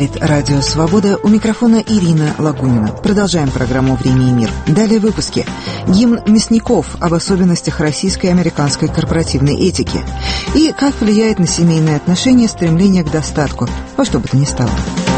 Говорит Радио Свобода, у микрофона Ирина Лагунина. Продолжаем программу «Время и мир». Далее в выпуске. Гимн мясников об особенностях российской и американской корпоративной этики. И как влияет на семейные отношения стремление к достатку, во что бы то ни стало.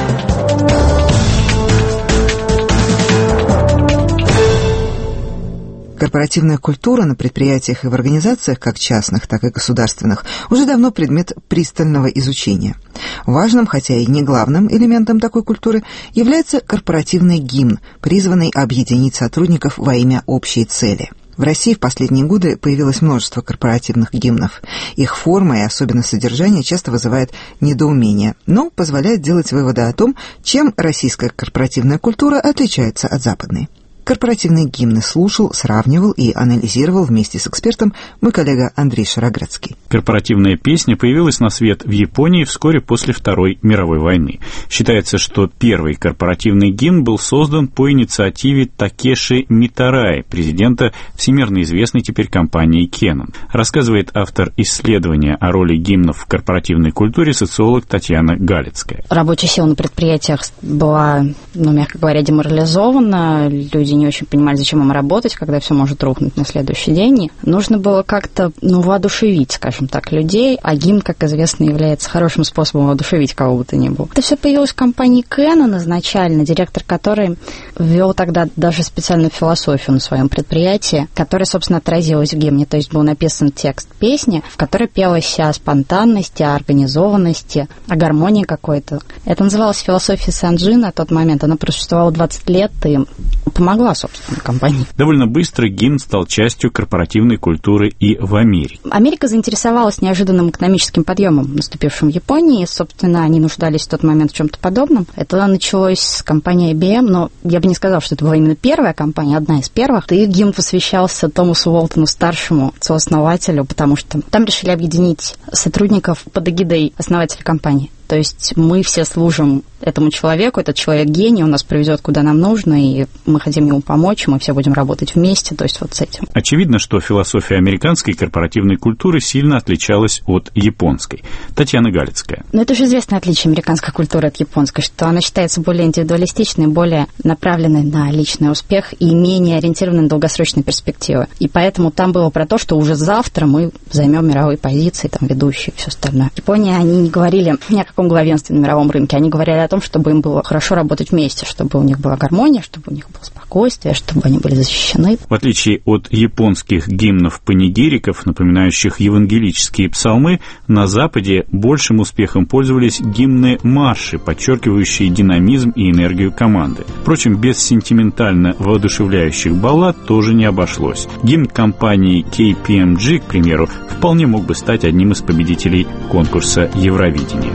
Корпоративная культура на предприятиях и в организациях, как частных, так и государственных, уже давно предмет пристального изучения. Важным, хотя и не главным элементом такой культуры является корпоративный гимн, призванный объединить сотрудников во имя общей цели. В России в последние годы появилось множество корпоративных гимнов. Их форма и особенно содержание часто вызывает недоумение, но позволяет делать выводы о том, чем российская корпоративная культура отличается от западной. Корпоративные гимны слушал, сравнивал и анализировал вместе с экспертом мой коллега Андрей Шароградский. Корпоративная песня появилась на свет в Японии вскоре после Второй мировой войны. Считается, что первый корпоративный гимн был создан по инициативе Такеши Митараи, президента всемирно известной теперь компании Canon. Рассказывает автор исследования о роли гимнов в корпоративной культуре социолог Татьяна Галицкая. Рабочая сила на предприятиях была, мягко говоря, деморализована. Люди не очень понимали, зачем им работать, когда все может рухнуть на следующий день. И нужно было как-то, воодушевить, скажем так, людей, а гимн, как известно, является хорошим способом воодушевить кого бы то ни было. Это все появилось в компании Canon изначально, директор которой ввел тогда даже специальную философию на своем предприятии, которая, собственно, отразилась в гимне. То есть был написан текст песни, в которой пелось о спонтанности, о организованности, о гармонии какой-то. Это называлось философия Санджи на тот момент. Она просуществовала 20 лет и помогла, собственно, компании. Довольно быстро гимн стал частью корпоративной культуры и в Америке. Америка заинтересовалась неожиданным экономическим подъемом, наступившим в Японии. Собственно, они нуждались в тот момент в чем-то подобном. Это началось с компании IBM, но я бы не сказала, что это была именно первая компания, одна из первых. И гимн посвящался Томасу Уолтону-старшему, сооснователю, потому что там решили объединить сотрудников под эгидой основателя компании. То есть мы все служим этому человеку, этот человек гений, он нас привезет куда нам нужно, и мы хотим ему помочь, мы все будем работать вместе, то есть вот с этим. Очевидно, что философия американской корпоративной культуры сильно отличалась от японской. Татьяна Галицкая. Но это же известное отличие американской культуры от японской, что она считается более индивидуалистичной, более направленной на личный успех и менее ориентированной на долгосрочные перспективы. И поэтому там было про то, что уже завтра мы займем мировые позиции, там, ведущие и все остальное. В Японии они не говорили ни о каком главенстве на мировом рынке, они говорили о том, чтобы им было хорошо работать вместе, чтобы у них была гармония, чтобы у них было спокойствие, чтобы они были защищены. В отличие от японских гимнов-панигириков, напоминающих евангелические псалмы, на Западе большим успехом пользовались гимны-марши, подчеркивающие динамизм и энергию команды. Впрочем, без сентиментально воодушевляющих баллад тоже не обошлось. Гимн компании KPMG, к примеру, вполне мог бы стать одним из победителей конкурса Евровидения.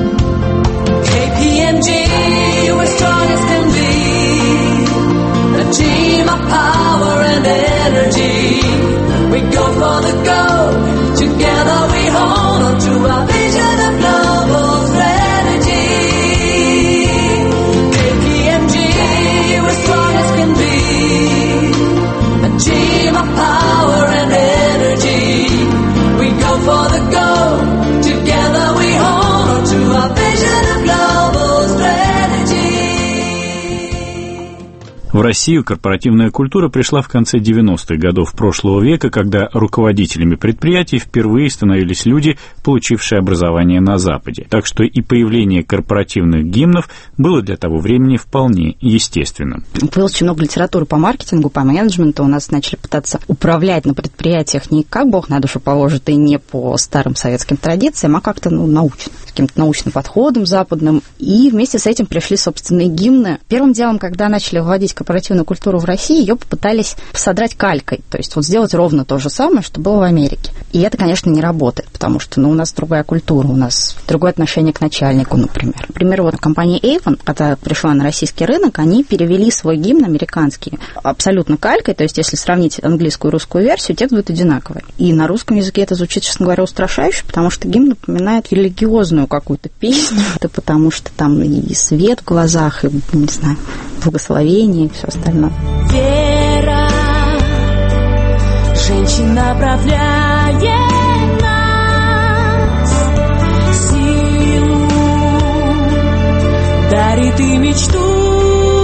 KPMG, we're strong as can be, a team of power and energy. We go for the gold, together we hold on to our vision of global strategy. KPMG, we're strong as can be, a team of power and energy. We go for the gold, together we hold on to our vision of global strategy. В Россию корпоративная культура пришла в конце 90-х годов прошлого века, когда руководителями предприятий впервые становились люди, получившие образование на Западе. Так что и появление корпоративных гимнов было для того времени вполне естественным. Появилось очень много литературы по маркетингу, по менеджменту. У нас начали пытаться управлять на предприятиях не как Бог на душу положит и не по старым советским традициям, а как-то научно, с каким-то научным подходом западным. И вместе с этим пришли собственные гимны. Первым делом, когда начали вводить корпоративную культуру в России, ее попытались содрать калькой, то есть вот сделать ровно то же самое, что было в Америке. И это, конечно, не работает, потому что у нас другая культура, у нас другое отношение к начальнику, например. Например, вот компания Avon, когда пришла на российский рынок, они перевели свой гимн американский абсолютно калькой, то есть если сравнить английскую и русскую версию, текст будет одинаковый. И на русском языке это звучит, честно говоря, устрашающе, потому что гимн напоминает религиозную какую-то песню, это потому что там и свет в глазах, и, не знаю, благословение и все остальное. Вера, женщина направляет нас, силу дарит и мечту.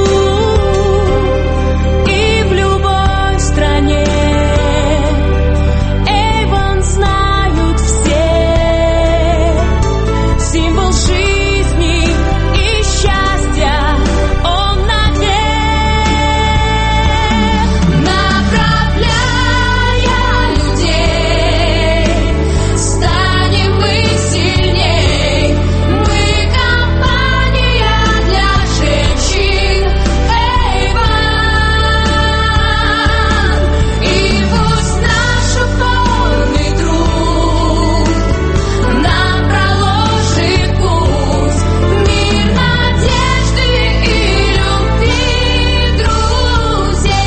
И в любой стране Эйвон знают все. Символ жизни и счастья, он навек. Направляя людей, станем мы сильней. Мы компания для женщин Эйвон. И пусть наш упорный труд нам проложит путь в мир надежды и любви друзей.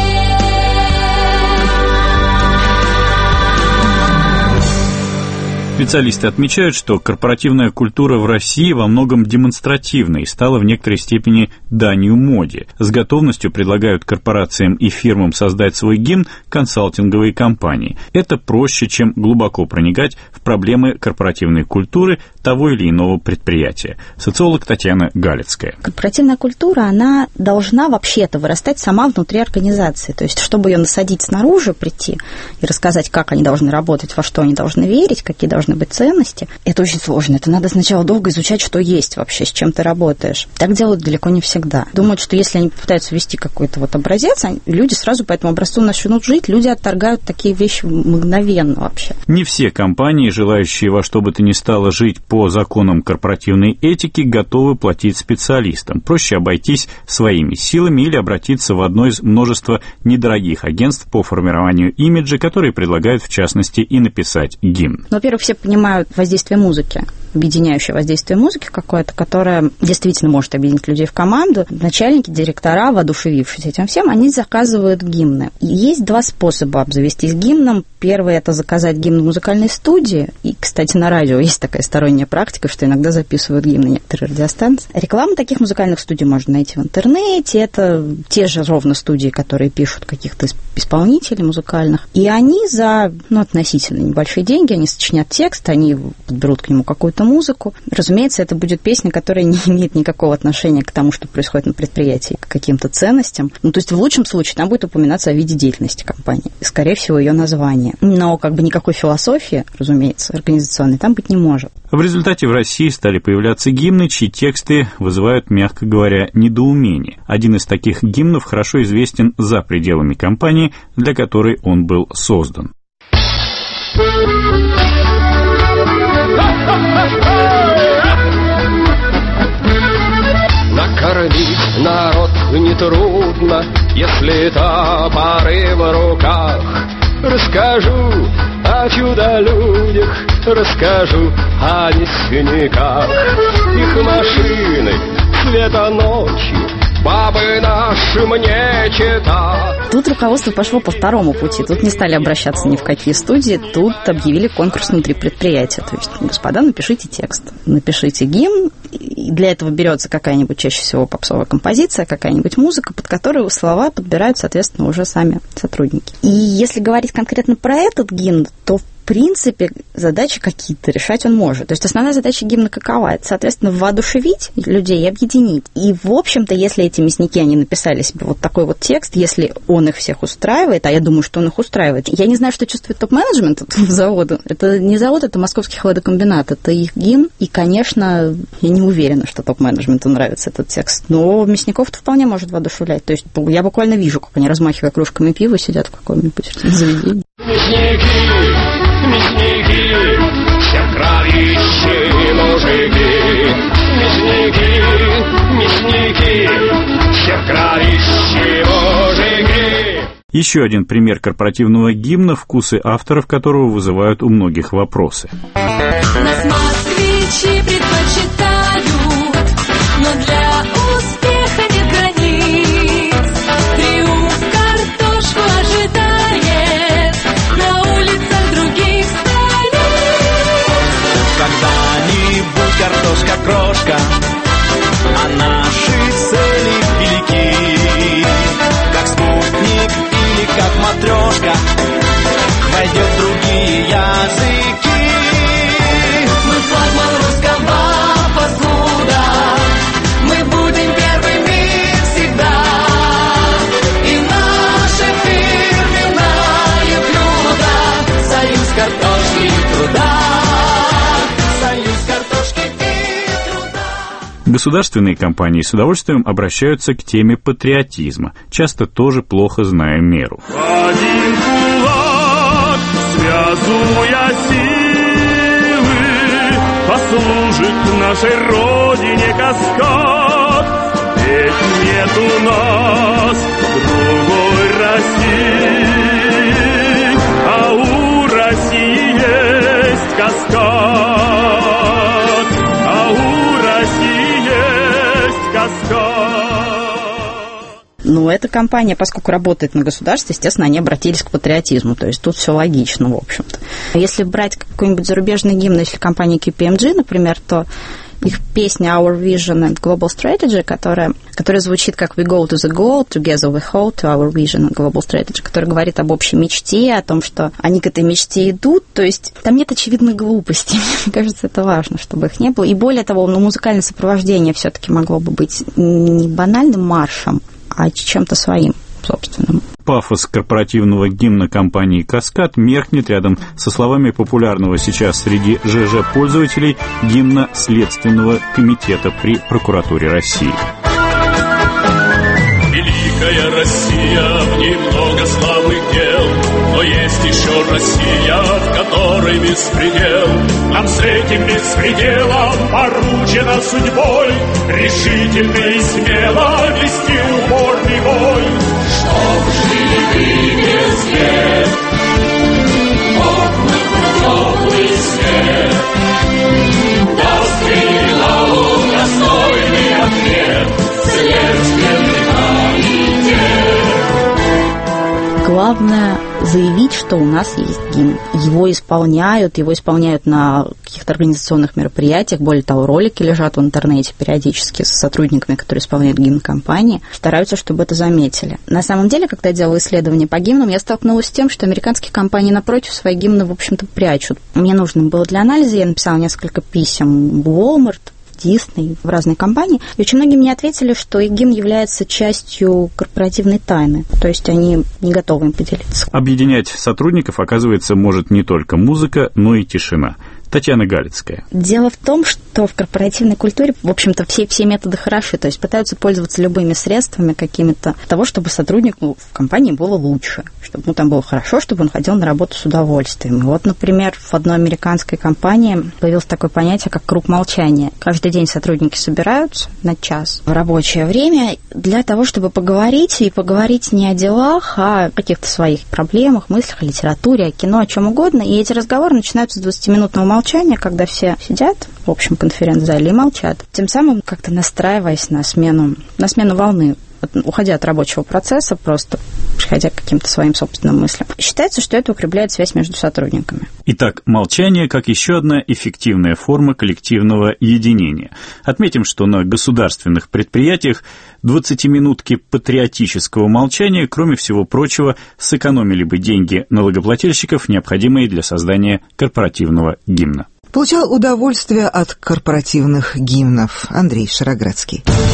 Специалисты отмечают, что корпоративная культура в России во многом демонстративна и стала в некоторой степени данью моде. С готовностью предлагают корпорациям и фирмам создать свой гимн консалтинговые компании. Это проще, чем глубоко проникать в проблемы корпоративной культуры того или иного предприятия. Социолог Татьяна Галицкая. Корпоративная культура, она должна вообще-то вырастать сама внутри организации. То есть, чтобы ее насадить снаружи, прийти и рассказать, как они должны работать, во что они должны верить, какие должны быть ценности, это очень сложно. Это надо сначала долго изучать, что есть вообще, с чем ты работаешь. Так делают далеко не всегда. Думают, что если они попытаются ввести какой-то вот образец, люди сразу по этому образцу начнут жить, люди отторгают такие вещи мгновенно вообще. Не все компании, желающие во что бы то ни стало жить по законам корпоративной этики, готовы платить специалистам. Проще обойтись своими силами или обратиться в одно из множества недорогих агентств по формированию имиджа, которые предлагают, в частности, и написать гимн. Во-первых, все понимают воздействие музыки, объединяющее воздействие музыки какое-то, которое действительно может объединить людей в команду. Начальники, директора, воодушевившись этим всем, они заказывают гимны. И есть два способа обзавестись гимном. Первый – это заказать гимн в музыкальной студии. И, кстати, на радио есть такая сторонняя практика, что иногда записывают гимны некоторые радиостанции. Рекламу таких музыкальных студий можно найти в интернете. Это те же ровно студии, которые пишут каких-то исполнителей музыкальных. И они за относительно небольшие деньги, они сочинят текст, они подберут к нему какую-то музыку. Разумеется, это будет песня, которая не имеет никакого отношения к тому, что происходит на предприятии, к каким-то ценностям. То есть в лучшем случае там будет упоминаться о виде деятельности компании. И, скорее всего, ее название. Но никакой философии, разумеется, организационной там быть не может. В результате в России стали появляться гимны, чьи тексты вызывают, мягко говоря, недоумение. Один из таких гимнов хорошо известен за пределами компании, для которой он был создан. Накормить народ нетрудно, если топоры в руках. Расскажу о чудо-людях, расскажу о лесниках. Их машины света ночи бабы наши мне читают. Тут руководство пошло по второму пути. Тут не стали обращаться ни в какие студии, тут объявили конкурс внутри предприятия. То есть, господа, напишите текст, напишите гимн. И для этого берется какая-нибудь, чаще всего, попсовая композиция, какая-нибудь музыка, под которую слова подбирают, соответственно, уже сами сотрудники. И если говорить конкретно про этот гимн, то в принципе, задачи какие-то решать он может. То есть основная задача гимна какова? Это, соответственно, воодушевить людей и объединить. И, в общем-то, если эти мясники, они написали себе вот такой вот текст, если он их всех устраивает, а я думаю, что он их устраивает. Я не знаю, что чувствует топ-менеджмент этого завода. Это не завод, это Московский хладокомбинат, это их гимн. И, конечно, я не уверена, что топ-менеджменту нравится этот текст. Но мясников-то вполне может воодушевлять. То есть я буквально вижу, как они, размахивая кружками пива, сидят в каком-нибудь заведении. Мясники, все кровищи мужики. Мясники, все кровищи мужики. Еще один пример корпоративного гимна, вкусы авторов которого вызывают у многих вопросы. Нас москвичи предпочитают, но для успеха нет границ. Триумф картошку ожидает на улицах других столиц. Когда-нибудь картошка-крошка, а наши цели велики. Как спутник или как матрешка, войдет в другие языки. Мы флагман русского фастфуда, мы будем Государственные компании с удовольствием обращаются к теме патриотизма, часто тоже плохо зная меру. Один кулак, связуя силы, послужит нашей родине каскад. Ведь нет у нас другой России, а у России есть каскад, а у России есть каскад. Ну, эта компания, поскольку работает на государстве, естественно, они обратились к патриотизму, то есть тут все логично, в общем-то. Если брать какой-нибудь зарубежный гимн, если компания KPMG, например, то их песня Our Vision and Global Strategy, которая звучит как We go to the goal, together we hold to our vision and global strategy, которая говорит об общей мечте, о том, что они к этой мечте идут, то есть там нет очевидной глупости. Мне кажется, это важно, чтобы их не было. И более того, музыкальное сопровождение все-таки могло бы быть не банальным маршем, а чем-то своим собственным. Пафос корпоративного гимна компании «Каскад» меркнет рядом со словами популярного сейчас среди ЖЖ-пользователей гимна Следственного комитета при прокуратуре России. Великая Россия, в ней много славных дел, но есть еще Россия, в которой беспредел. Нам с этим беспределом поручено судьбой решительно и смело вести упорный бой. Чтоб жили вы везде, окна теплый свет, даст криминалу достойный ответ Следственный комитет. Главное заявить, что у нас есть гимн. Его исполняют на каких-то организационных мероприятиях. Более того, ролики лежат в интернете периодически с сотрудниками, которые исполняют гимн компании. Стараются, чтобы это заметили. На самом деле, когда я делала исследования по гимнам, я столкнулась с тем, что американские компании, напротив, свои гимны, в общем-то, прячут. Мне нужно было для анализа, я написала несколько писем в Walmart, Disney, в разные компании. И очень многие мне ответили, что их гимн является частью корпоративной тайны. То есть они не готовы им поделиться. Объединять сотрудников, оказывается, может не только музыка, но и тишина. Татьяна Галицкая. Дело в том, что в корпоративной культуре, в общем-то, все методы хороши, то есть пытаются пользоваться любыми средствами какими-то для того, чтобы сотруднику в компании было лучше, чтобы ему там было хорошо, чтобы он ходил на работу с удовольствием. Вот, например, в одной американской компании появилось такое понятие, как круг молчания. Каждый день сотрудники собираются на час в рабочее время для того, чтобы поговорить, и поговорить не о делах, а о каких-то своих проблемах, мыслях, о литературе, о кино, о чем угодно. И эти разговоры начинаются с 20-минутного молчания, когда все сидят в общем конференц-зале и молчат, тем самым как-то настраиваясь на смену волны, уходя от рабочего процесса, просто приходя к каким-то своим собственным мыслям. Считается, что это укрепляет связь между сотрудниками. Итак, молчание как еще одна эффективная форма коллективного единения. Отметим, что на государственных предприятиях 20-минутки патриотического молчания, кроме всего прочего, сэкономили бы деньги налогоплательщиков, необходимые для создания корпоративного гимна. Получал удовольствие от корпоративных гимнов Андрей Шароградский.